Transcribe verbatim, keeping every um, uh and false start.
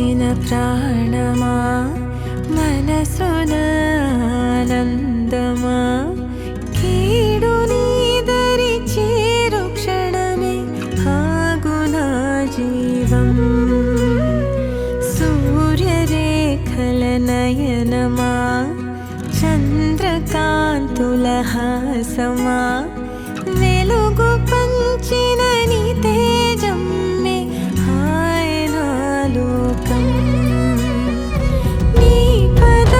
కలిసిన ప్రాణమా మనసున ఆనందమా కీడు నీదరి చేరు క్షణమే ఆగునా జీవం సూర్యరేఖల నయనమా చంద్రకాంతుల హాసమా